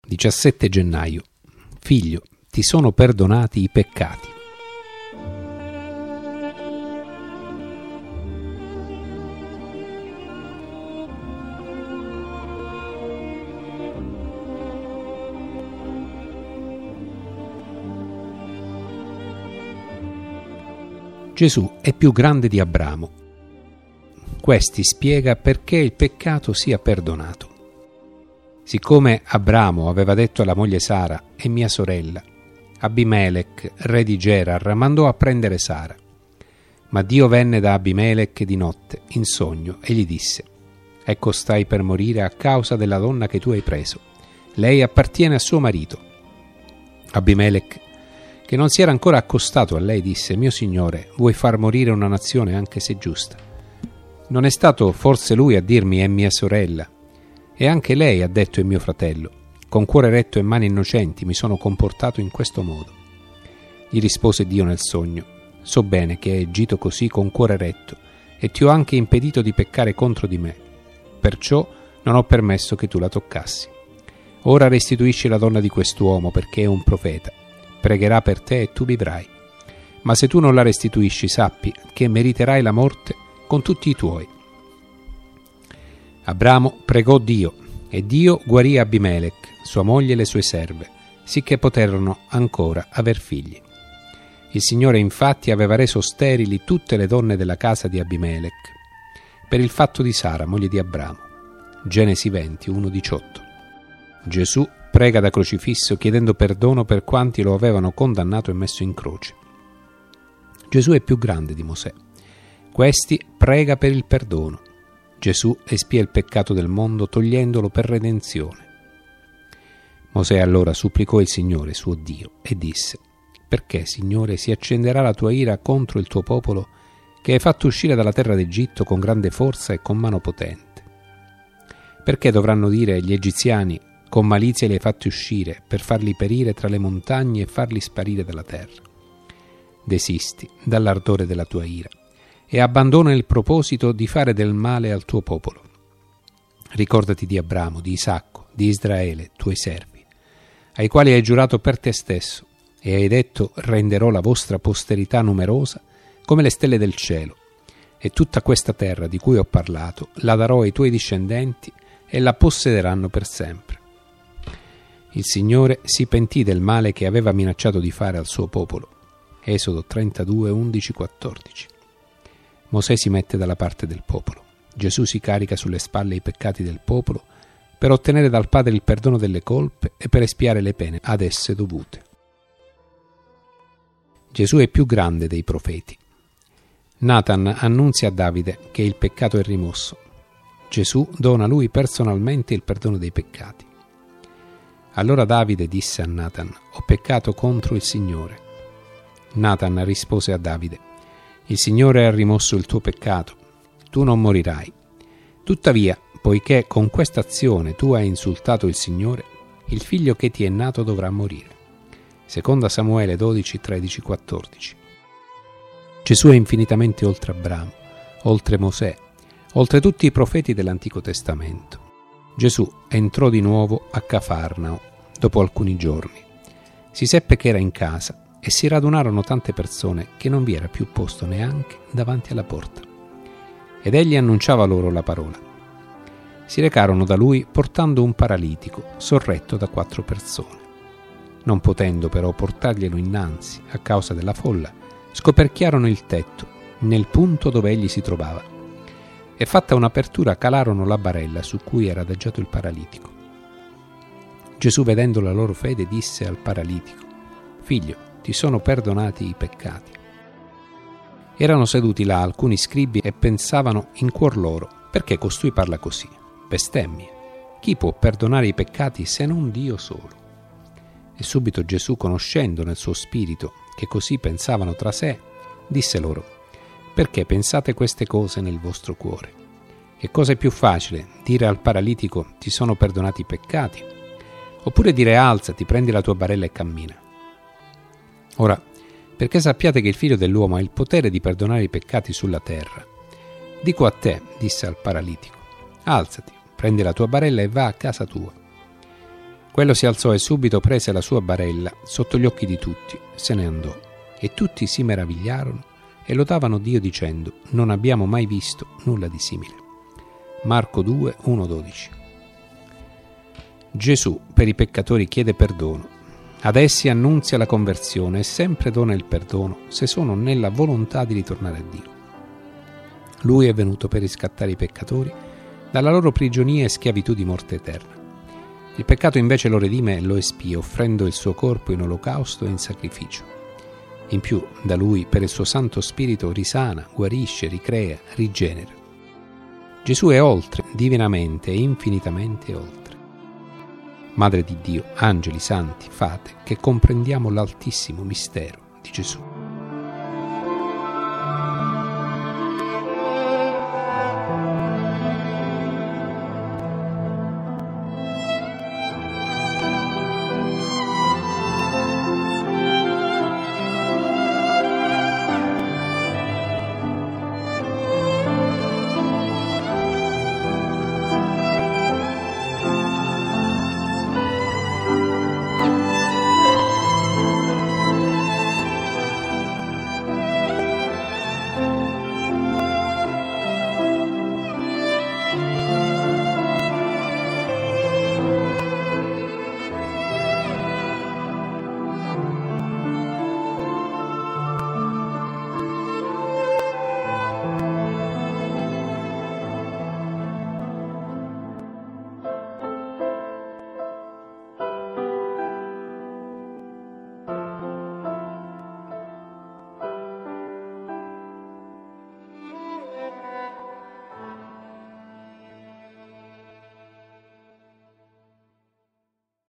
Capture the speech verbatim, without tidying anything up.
diciassette gennaio. Figlio, ti sono perdonati i peccati. Gesù è più grande di Abramo. Questi spiega perché il peccato sia perdonato. Siccome Abramo aveva detto alla moglie Sara: è mia sorella, Abimelech, re di Gerar, mandò a prendere Sara. Ma Dio venne da Abimelech di notte, in sogno, e gli disse: ecco, stai per morire a causa della donna che tu hai preso. Lei appartiene a suo marito. Abimelech, che non si era ancora accostato a lei, disse: mio signore, vuoi far morire una nazione anche se giusta? Non è stato forse lui a dirmi: è mia sorella? E anche lei ha detto: è mio fratello. Con cuore retto e mani innocenti mi sono comportato in questo modo. Gli rispose Dio nel sogno: so bene che hai agito così con cuore retto e ti ho anche impedito di peccare contro di me. Perciò non ho permesso che tu la toccassi. Ora restituisci la donna di quest'uomo, perché è un profeta. Pregherà per te e tu vivrai. Ma se tu non la restituisci, sappi che meriterai la morte con tutti i tuoi. Abramo pregò Dio, e Dio guarì Abimelech, sua moglie e le sue serve, sicché poterono ancora aver figli. Il Signore infatti aveva reso sterili tutte le donne della casa di Abimelech, per il fatto di Sara, moglie di Abramo. Genesi venti, uno diciotto. Gesù prega da crocifisso chiedendo perdono per quanti lo avevano condannato e messo in croce. Gesù è più grande di Mosè. Questi prega per il perdono. Gesù espia il peccato del mondo togliendolo per redenzione. Mosè allora supplicò il Signore suo Dio e disse: perché, Signore, si accenderà la tua ira contro il tuo popolo che hai fatto uscire dalla terra d'Egitto con grande forza e con mano potente? Perché dovranno dire gli egiziani: con malizia li hai fatti uscire, per farli perire tra le montagne e farli sparire dalla terra? Desisti dall'ardore della tua ira e abbandona il proposito di fare del male al tuo popolo. Ricordati di Abramo, di Isacco, di Israele, tuoi servi, ai quali hai giurato per te stesso, e hai detto: renderò la vostra posterità numerosa come le stelle del cielo, e tutta questa terra di cui ho parlato la darò ai tuoi discendenti e la possederanno per sempre. Il Signore si pentì del male che aveva minacciato di fare al suo popolo. Esodo trentadue, undici, quattordici. Mosè si mette dalla parte del popolo. Gesù si carica sulle spalle i peccati del popolo per ottenere dal Padre il perdono delle colpe e per espiare le pene ad esse dovute. Gesù è più grande dei profeti. Nathan annunzia a Davide che il peccato è rimosso. Gesù dona a lui personalmente il perdono dei peccati. Allora Davide disse a Nathan: ho peccato contro il Signore. Nathan rispose a Davide: il Signore ha rimosso il tuo peccato, tu non morirai. Tuttavia, poiché con questa azione tu hai insultato il Signore, il figlio che ti è nato dovrà morire. Seconda Samuele dodici, tredici, quattordici. Gesù è infinitamente oltre Abramo, oltre Mosè, oltre tutti i profeti dell'Antico Testamento. Gesù entrò di nuovo a Cafarnao dopo alcuni giorni. Si seppe che era in casa e si radunarono tante persone che non vi era più posto neanche davanti alla porta. Ed egli annunciava loro la parola. Si recarono da lui portando un paralitico sorretto da quattro persone. Non potendo però portarglielo innanzi a causa della folla, scoperchiarono il tetto nel punto dove egli si trovava. E fatta un'apertura calarono la barella su cui era adagiato il paralitico. Gesù, vedendo la loro fede, disse al paralitico: figlio, ti sono perdonati i peccati. Erano seduti là alcuni scribi e pensavano in cuor loro: perché costui parla così? Bestemmie. Chi può perdonare i peccati se non Dio solo? E subito Gesù, conoscendo nel suo spirito che così pensavano tra sé, disse loro: perché pensate queste cose nel vostro cuore? Che cosa è più facile, dire al paralitico: ti sono perdonati i peccati, oppure dire: alzati, prendi la tua barella e cammina? Ora, perché sappiate che il Figlio dell'uomo ha il potere di perdonare i peccati sulla terra, dico a te, disse al paralitico: alzati, prendi la tua barella e va a casa tua. Quello si alzò e subito prese la sua barella sotto gli occhi di tutti, se ne andò, e tutti si meravigliarono e lodavano Dio dicendo: non abbiamo mai visto nulla di simile. Marco due, uno dodici. Gesù per i peccatori chiede perdono, ad essi annunzia la conversione e sempre dona il perdono se sono nella volontà di ritornare a Dio. Lui è venuto per riscattare i peccatori dalla loro prigionia e schiavitù di morte eterna. Il peccato invece lo redime e lo espia, offrendo il suo corpo in olocausto e in sacrificio. In più, da Lui, per il suo Santo Spirito, risana, guarisce, ricrea, rigenera. Gesù è oltre, divinamente e infinitamente oltre. Madre di Dio, angeli, santi, fate, che comprendiamo l'altissimo mistero di Gesù.